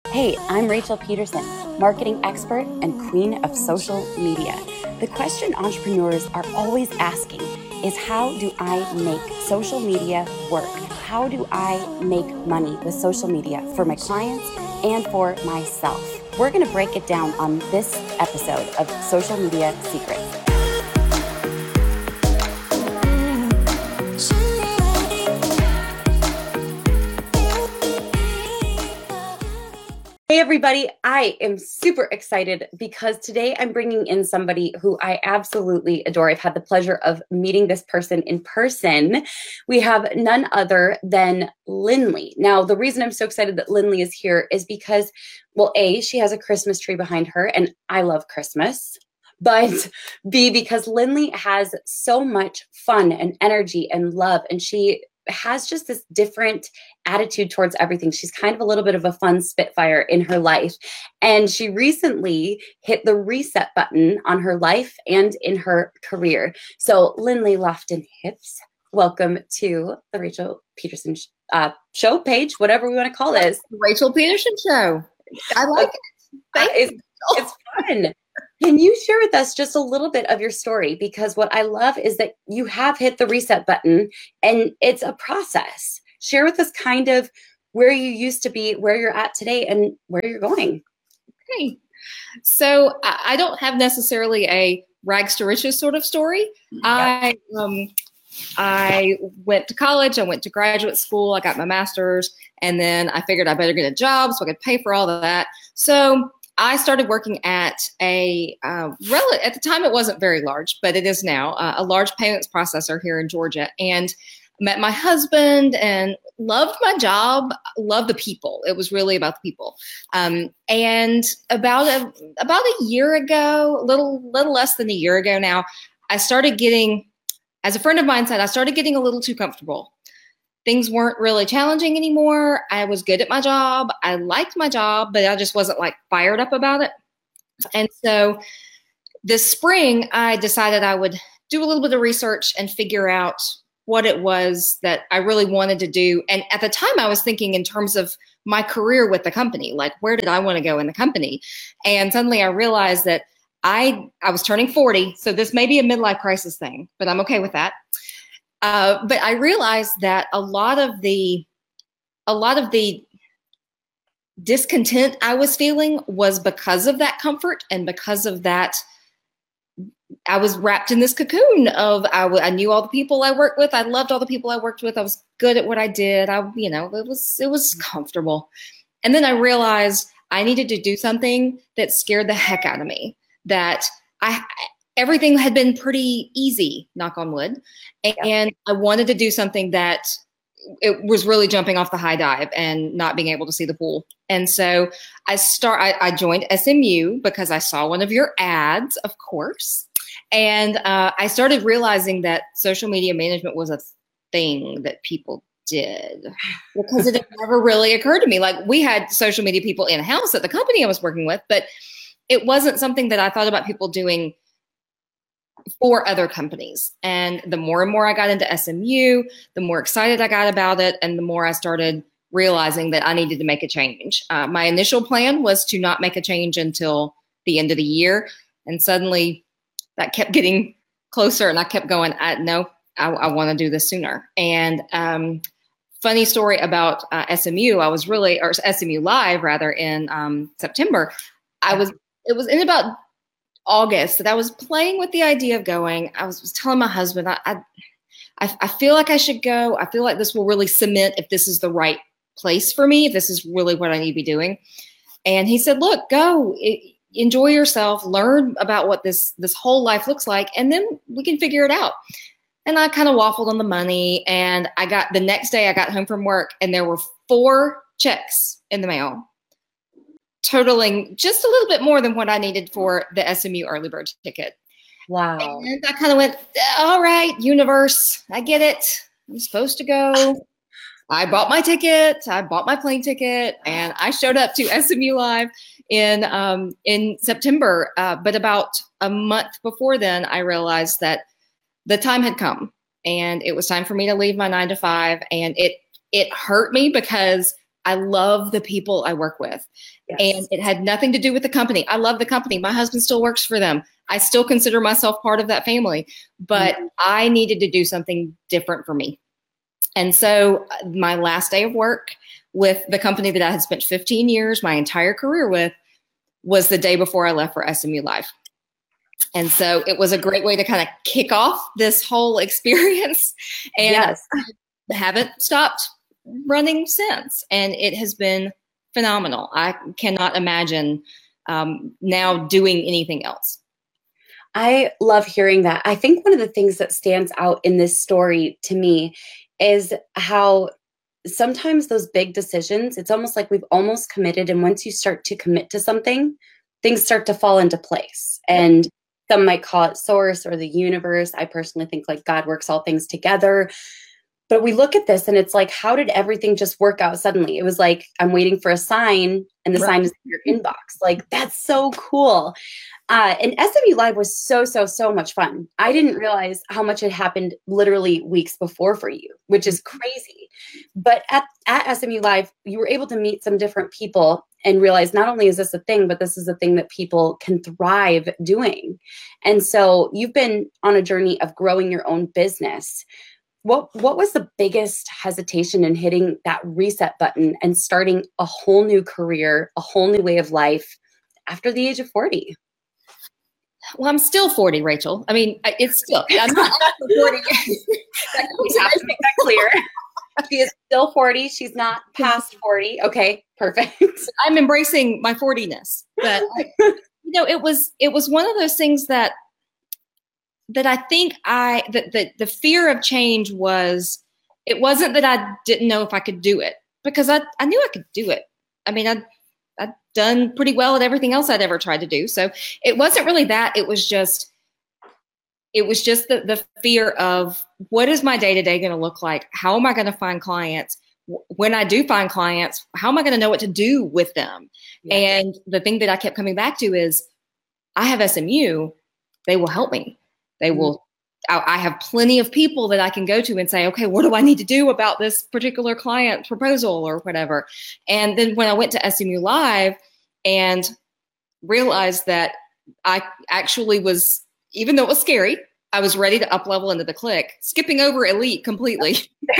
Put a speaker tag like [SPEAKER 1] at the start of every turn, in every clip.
[SPEAKER 1] Hey, I'm Rachel Peterson, marketing expert and queen of social media. The question entrepreneurs are always asking is, how do I make social media work? How do I make money with social media for my clients and for myself? We're going to break it down on this episode of Social Media Secrets. Hey everybody, I am super excited because today I'm bringing in somebody who I absolutely adore. I've had the pleasure of meeting this person in person. We have none other than Lindley. Now, the reason I'm so excited that Lindley is here is because, well, A, she has a Christmas tree behind her, and I love Christmas. But B, because Lindley has so much fun and energy and love, and she has just this different attitude towards everything. She's kind of a little bit of a fun spitfire in her life. And she recently hit the reset button on her life and in her career. So Lindley Lofton Hips, welcome to the Rachel Peterson show page, whatever we want to call this.
[SPEAKER 2] Rachel Peterson show. I like it. Thank you.
[SPEAKER 1] It's fun. Can you share with us just a little bit of your story? Because what I love is that you have hit the reset button and it's a process. Share with us kind of where you used to be, where you're at today, and where you're going.
[SPEAKER 2] Okay. So I don't have necessarily a rags to riches sort of story. Yep. I went to college, I went to graduate school, I got my master's, and then I figured I better get a job so I could pay for all of that. So I started working at at the time it wasn't very large, but it is now, a large payments processor here in Georgia, and met my husband and loved my job, loved the people. It was really about the people. And about a year ago, a little less than a year ago now, I started getting, as a friend of mine said, I started getting a little too comfortable. Things weren't really challenging anymore. I was good at my job. I liked my job, but I just wasn't like fired up about it. And so this spring, I decided I would do a little bit of research and figure out what it was that I really wanted to do. And at the time I was thinking in terms of my career with the company, like where did I want to go in the company? And suddenly I realized that I was turning 40. So this may be a midlife crisis thing, but I'm okay with that. But I realized that a lot of the discontent I was feeling was because of that comfort, and because of that, I was wrapped in this cocoon of I knew all the people I worked with. I loved all the people I worked with. I was good at what I did. It was comfortable. And then I realized I needed to do something that scared the heck out of me. That everything had been pretty easy, knock on wood. And I wanted to do something that it was really jumping off the high dive and not being able to see the pool. And so I joined SMU because I saw one of your ads, of course. And I started realizing that social media management was a thing that people did, because it had never really occurred to me. Like, we had social media people in-house at the company I was working with, but it wasn't something that I thought about people doing for other companies. And the more and more I got into SMU, the more excited I got about it, and the more I started realizing that I needed to make a change. My initial plan was to not make a change until the end of the year. And suddenly that kept getting closer, and I kept going, no, I want to do this sooner. And funny story about SMU, or SMU Live rather, in September. It was in about August that I was playing with the idea of going. I was telling my husband, I feel like I should go. I feel like this will really cement if this is the right place for me, if this is really what I need to be doing. And he said, look, go. Enjoy yourself, learn about what this whole life looks like, and then we can figure it out. And I kind of waffled on the money, and the next day I got home from work, and there were 4 checks in the mail, totaling just a little bit more than what I needed for the SMU early bird ticket.
[SPEAKER 1] Wow.
[SPEAKER 2] And I kind of went, all right, universe, I get it. I'm supposed to go. I bought my ticket. I bought my plane ticket, and I showed up to SMU Live in September. But about a month before then, I realized that the time had come, and it was time for me to leave my 9 to 5. And it hurt me because I love the people I work with. Yes. And it had nothing to do with the company. I love the company. My husband still works for them. I still consider myself part of that family, but I needed to do something different for me. And so my last day of work with the company that I had spent 15 years, my entire career with, was the day before I left for SMU Live. And so it was a great way to kind of kick off this whole experience. And yes. I haven't stopped running since. And it has been phenomenal. I cannot imagine now doing anything else.
[SPEAKER 1] I love hearing that. I think one of the things that stands out in this story to me is how sometimes those big decisions, it's almost like we've almost committed. And once you start to commit to something, things start to fall into place. And some might call it source or the universe. I personally think like God works all things together. But we look at this and it's like, how did everything just work out suddenly? It was like, I'm waiting for a sign and the sign is in your inbox. Like, that's so cool. And SMU Live was so much fun. I didn't realize how much had happened literally weeks before for you, which is crazy. But at SMU Live, you were able to meet some different people and realize not only is this a thing, but this is a thing that people can thrive doing. And so you've been on a journey of growing your own business. What was the biggest hesitation in hitting that reset button and starting a whole new career, a whole new way of life after the age of 40?
[SPEAKER 2] Well, I'm still 40, Rachel. I mean, it's still, I'm not 40.
[SPEAKER 1] We have to make that clear. She is still 40. She's not past 40. Okay, perfect.
[SPEAKER 2] I'm embracing my 40ness. But, it was one of those things that I think the fear of change was, it wasn't that I didn't know if I could do it, because I knew I could do it. I mean, I'd done pretty well at everything else I'd ever tried to do. So it wasn't really that. It was just the fear of, what is my day-to-day going to look like? How am I going to find clients? When I do find clients, how am I going to know what to do with them? Yeah. And the thing that I kept coming back to is, I have SMU. They will help me. They will. I have plenty of people that I can go to and say, okay, what do I need to do about this particular client proposal or whatever? And then when I went to SMU Live and realized that I actually was, even though it was scary, I was ready to up level into the click, skipping over elite completely.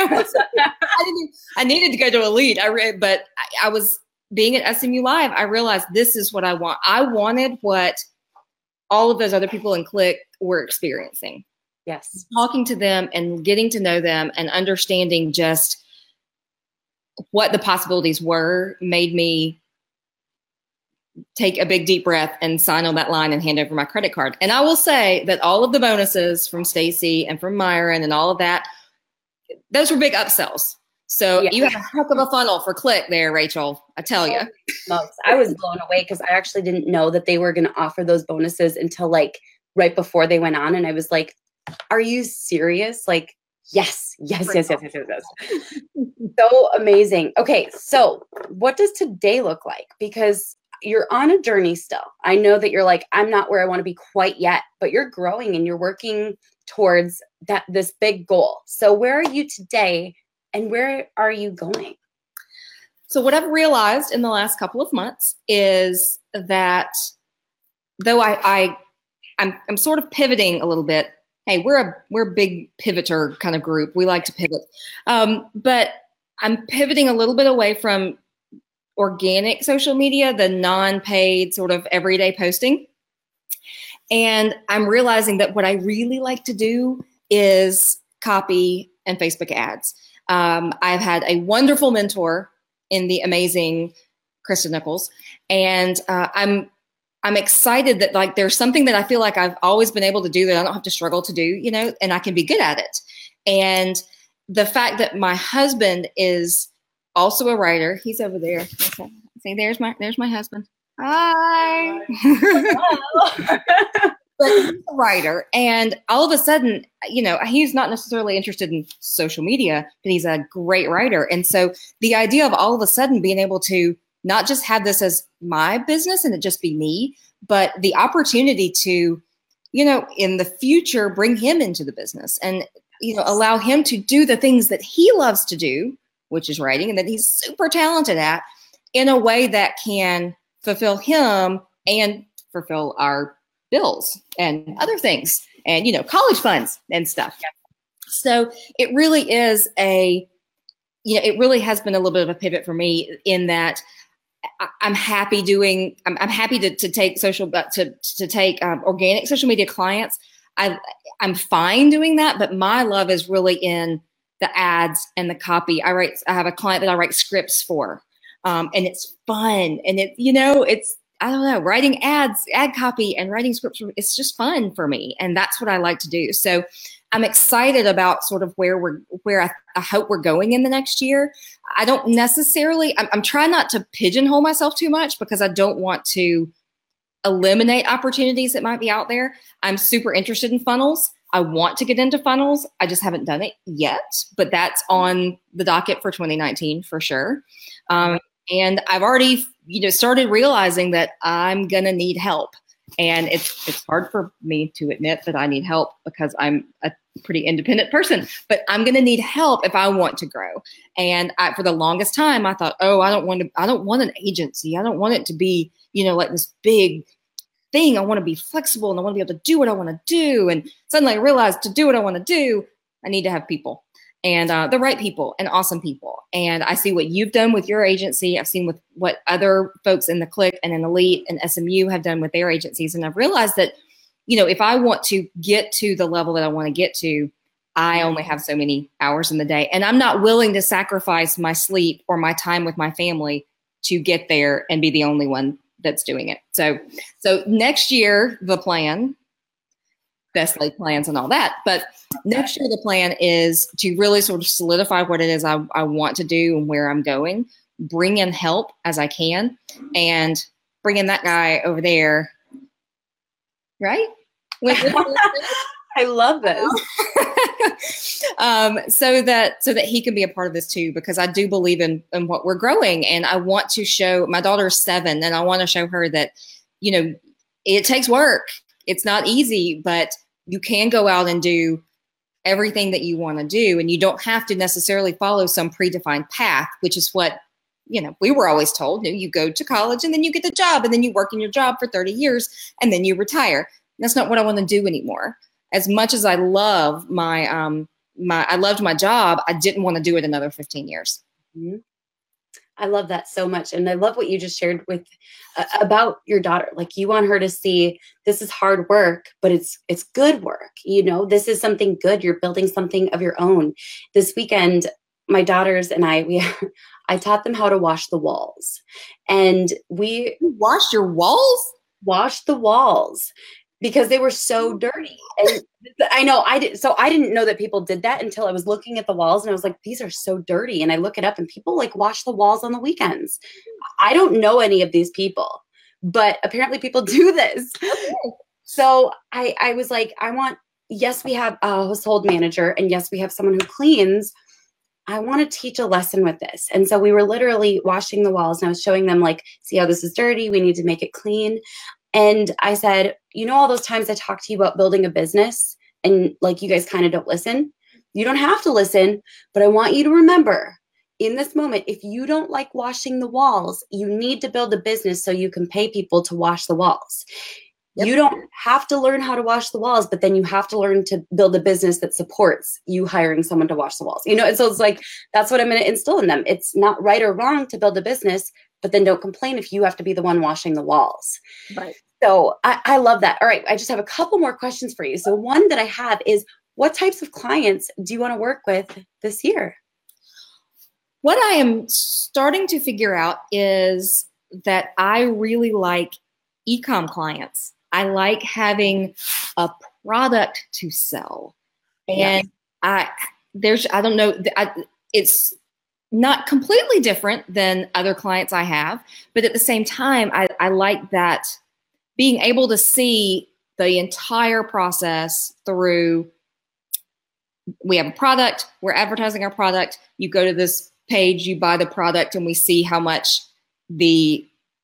[SPEAKER 2] I needed to go to elite. But I was being at SMU Live. I realized this is what I want. I wanted what all of those other people in click were experiencing.
[SPEAKER 1] Yes.
[SPEAKER 2] Talking to them and getting to know them and understanding just what the possibilities were made me take a big deep breath and sign on that line and hand over my credit card. And I will say that all of the bonuses from Stacy and from Myron and all of that, those were big upsells. So you have a heck of a funnel for click there, Rachel. I tell you.
[SPEAKER 1] I was blown away because I actually didn't know that they were going to offer those bonuses until like right before they went on. And I was like, are you serious? Like, yes. So amazing. Okay. So what does today look like? Because you're on a journey still. I know that you're like, I'm not where I want to be quite yet, but you're growing and you're working towards this big goal. So where are you today and where are you going?
[SPEAKER 2] So what I've realized in the last couple of months is that though I'm sort of pivoting a little bit. Hey, we're a big pivoter kind of group. We like to pivot. But I'm pivoting a little bit away from organic social media, the non-paid sort of everyday posting. And I'm realizing that what I really like to do is copy and Facebook ads. I've had a wonderful mentor in the amazing Krista Nichols. And I'm excited that like there's something that I feel like I've always been able to do that I don't have to struggle to do, and I can be good at it. And the fact that my husband is also a writer, he's over there. See, there's my husband. Hi. But he's a writer, and all of a sudden, he's not necessarily interested in social media, but he's a great writer. And so the idea of all of a sudden being able to not just have this as my business and it just be me, but the opportunity to, in the future, bring him into the business and, allow him to do the things that he loves to do which is writing, and that he's super talented at, in a way that can fulfill him and fulfill our bills and other things and, you know, college funds and stuff. So it really is it really has been a little bit of a pivot for me in that I'm happy to take organic social media clients. I'm fine doing that, but my love is really in the ads and the copy. I have a client that I write scripts for, and it's fun. And I don't know, writing ad copy and writing scripts, it's just fun for me. And that's what I like to do. So I'm excited about sort of where I hope we're going in the next year. I don't necessarily, I'm trying not to pigeonhole myself too much because I don't want to eliminate opportunities that might be out there. I'm super interested in funnels. I want to get into funnels. I just haven't done it yet, but that's on the docket for 2019 for sure. And I've already, started realizing that I'm going to need help. And it's hard for me to admit that I need help because I'm a pretty independent person, but I'm going to need help if I want to grow. And for the longest time, I thought, I don't want an agency. I don't want it to be, like this big thing. I want to be flexible and I want to be able to do what I want to do. And suddenly I realized to do what I want to do, I need to have people and the right people and awesome people. And I see what you've done with your agency. I've seen with what other folks in the Click and in Elite and SMU have done with their agencies. And I've realized that, if I want to get to the level that I want to get to, I only have so many hours in the day. And I'm not willing to sacrifice my sleep or my time with my family to get there and be the only one that's doing it. So next year, the plan, best laid plans and all that, but next year the plan is to really sort of solidify what it is I want to do and where I'm going, bring in help as I can, and bring in that guy over there, right?
[SPEAKER 1] I love this.
[SPEAKER 2] So that he can be a part of this too, because I do believe in what we're growing. And I want to show my daughter's 7 and I want to show her that, it takes work. It's not easy, but you can go out and do everything that you want to do. And you don't have to necessarily follow some predefined path, which is what, we were always told. You go to college and then you get the job and then you work in your job for 30 years and then you retire. That's not what I want to do anymore. As much as I love I loved my job, I didn't want to do it another 15 years.
[SPEAKER 1] Mm-hmm. I love that so much. And I love what you just shared with about your daughter. Like, you want her to see this is hard work, but it's good work. This is something good. You're building something of your own. This weekend, my daughters and I taught them how to wash the walls. And
[SPEAKER 2] you washed your walls?
[SPEAKER 1] Washed the walls. Because they were so dirty. And I know I did. So I didn't know that people did that until I was looking at the walls and I was like, these are so dirty. And I look it up and people like wash the walls on the weekends. I don't know any of these people, but apparently people do this. Okay. So I was like, yes, we have a household manager and yes, we have someone who cleans. I want to teach a lesson with this. And so we were literally washing the walls and I was showing them like, see how this is dirty. We need to make it clean. And I said, all those times I talk to you about building a business and like you guys kind of don't listen. You don't have to listen, but I want you to remember in this moment, if you don't like washing the walls, you need to build a business so you can pay people to wash the walls. Yep. You don't have to learn how to wash the walls, but then you have to learn to build a business that supports you hiring someone to wash the walls. And so it's like, that's what I'm going to instill in them. It's not right or wrong to build a business, but then don't complain if you have to be the one washing the walls.
[SPEAKER 2] Right.
[SPEAKER 1] So I love that. All right. I just have a couple more questions for you. So one that I have is, what types of clients do you want to work with this year?
[SPEAKER 2] What I am starting to figure out is that I really like e-com clients. I like having a product to sell. And it's not completely different than other clients I have, but at the same time, I like that being able to see the entire process through. We have a product, we're advertising our product, you go to this page, you buy the product, and we see how much the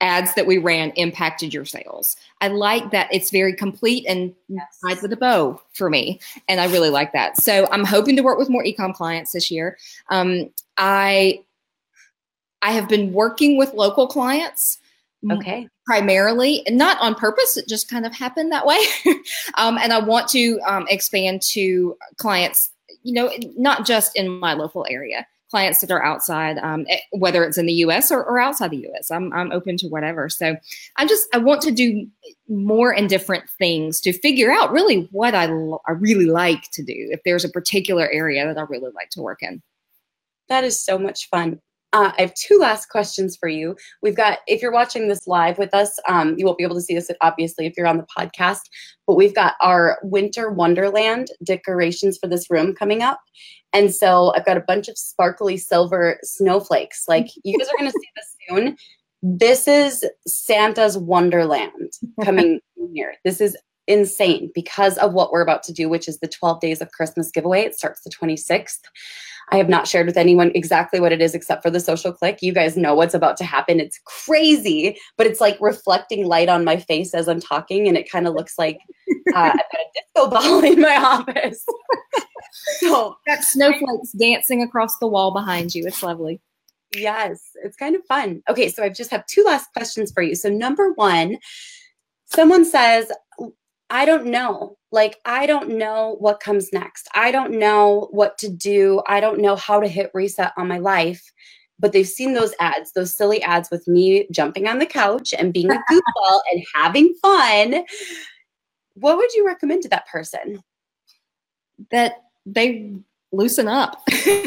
[SPEAKER 2] ads that we ran impacted your sales. I like that it's very complete and tied with a bow for me. And I really like that. So I'm hoping to work with more e-com clients this year. I have been working with local clients.
[SPEAKER 1] Okay.
[SPEAKER 2] Primarily, not on purpose. It just kind of happened that way. And I want to expand to clients, not just in my local area, clients that are outside, whether it's in the U.S. or outside the U.S. I'm open to whatever. So I want to do more and different things to figure out really what I really like to do. If there's a particular area that I really like to work in.
[SPEAKER 1] That is so much fun. I have two last questions for you. We've got, if you're watching this live with us, you won't be able to see this, obviously, if you're on the podcast, but we've got our winter wonderland decorations for this room coming up. And so I've got a bunch of sparkly silver snowflakes. Like, you guys are going to see this soon. This is Santa's Wonderland coming here. This is insane because of what we're about to do, which is the 12 Days of Christmas giveaway. It starts the 26th. I have not shared with anyone exactly what it is except for the social click. You guys know what's about to happen. It's crazy, but it's like reflecting light on my face as I'm talking, and it kind of looks like I've got a disco ball in my office. So
[SPEAKER 2] got snowflakes dancing across the wall behind you. It's lovely.
[SPEAKER 1] Yes, it's kind of fun. Okay, so I just have two last questions for you. So number one, someone says, I don't know. Like, I don't know what comes next. I don't know what to do. I don't know how to hit reset on my life. But they've seen those ads, those silly ads with me jumping on the couch and being a goofball and having fun. What would you recommend to that person?
[SPEAKER 2] That they loosen up.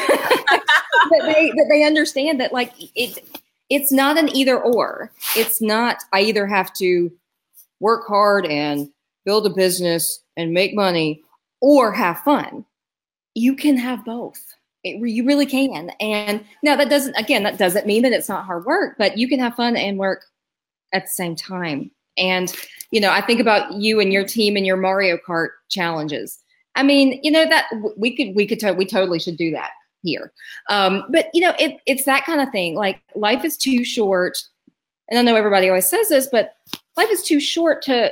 [SPEAKER 2] that they understand that, like, it's not an either or. It's not, I either have to work hard and build a business and make money or have fun. You can have both. You really can. And now that doesn't mean that it's not hard work, but you can have fun and work at the same time. And, I think about you and your team and your Mario Kart challenges. I mean, that we totally should do that here. But it's that kind of thing. Like, life is too short. And I know everybody always says this, but life is too short to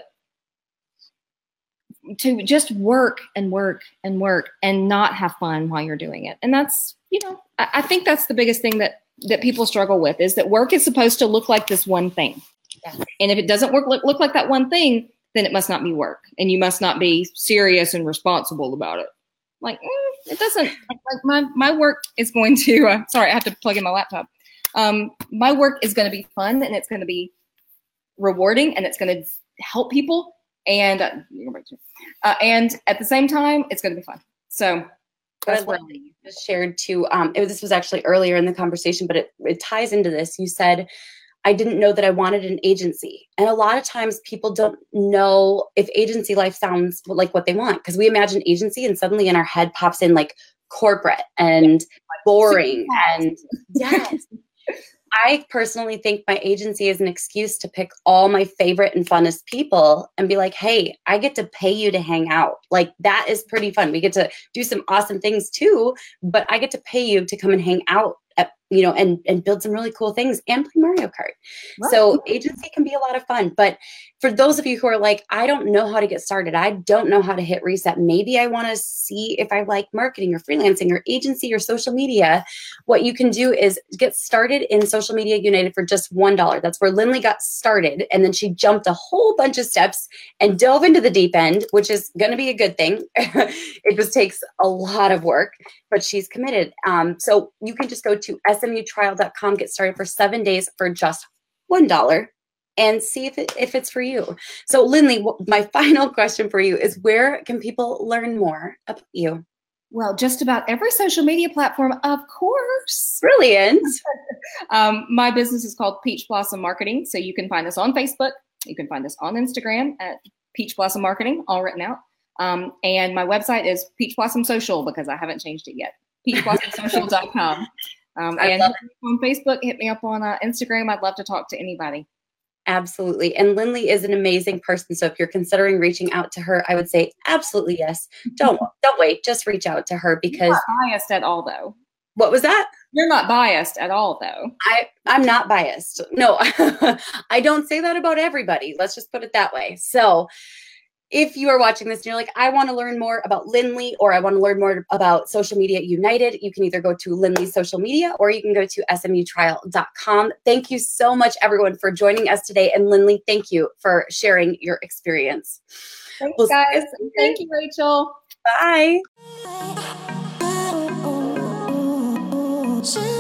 [SPEAKER 2] just work and work and work and not have fun while you're doing it. And that's, I think that's the biggest thing that people struggle with, is that work is supposed to look like this one thing. Yeah. And if it doesn't look like that one thing, then it must not be work, and you must not be serious and responsible about it. Like, it doesn't, like my work is going to, sorry, I have to plug in my laptop. My work is going to be fun, and it's going to be rewarding, and it's going to help people. And at the same time, it's going to be fun. So that's what
[SPEAKER 1] you just shared too. This was actually earlier in the conversation, but it ties into this. You said, I didn't know that I wanted an agency. And a lot of times people don't know if agency life sounds like what they want, because we imagine agency and suddenly in our head pops in like corporate and boring. And yes. I personally think my agency is an excuse to pick all my favorite and funnest people and be like, hey, I get to pay you to hang out. Like, that is pretty fun. We get to do some awesome things too, but I get to pay you to come and hang out at, and build some really cool things and play Mario Kart. Right. So agency can be a lot of fun. But for those of you who are like, I don't know how to get started, I don't know how to hit reset, maybe I want to see if I like marketing or freelancing or agency or social media, what you can do is get started in Social Media United for just $1. That's where Lindley got started. And then she jumped a whole bunch of steps and dove into the deep end, which is going to be a good thing. It just takes a lot of work, but she's committed. So you can just go to smutrial.com, get started for 7 days for just $1. And see if it's for you. So Lindley, my final question for you is, where can people learn more about you?
[SPEAKER 2] Well, just about every social media platform, of course.
[SPEAKER 1] Brilliant.
[SPEAKER 2] My business is called Peach Blossom Marketing. So you can find us on Facebook. You can find us on Instagram at Peach Blossom Marketing, all written out. And my website is Peach Blossom Social, because I haven't changed it yet. peachblossomsocial.com. And on Facebook, hit me up on Instagram. I'd love to talk to anybody.
[SPEAKER 1] Absolutely. And Lindley is an amazing person. So if you're considering reaching out to her, I would say absolutely yes. Don't wait. Just reach out to her, because
[SPEAKER 2] I'm not biased at all, though.
[SPEAKER 1] What was that?
[SPEAKER 2] You're not biased at all, though.
[SPEAKER 1] I'm not biased. No, I don't say that about everybody. Let's just put it that way. So if you are watching this and you're like, I want to learn more about Lindley, or I want to learn more about Social Media United, you can either go to Lindley's social media, or you can go to smutrial.com. Thank you so much, everyone, for joining us today. And Lindley, thank you for sharing your experience.
[SPEAKER 2] Thanks, guys. Thank you, Rachel.
[SPEAKER 1] Bye.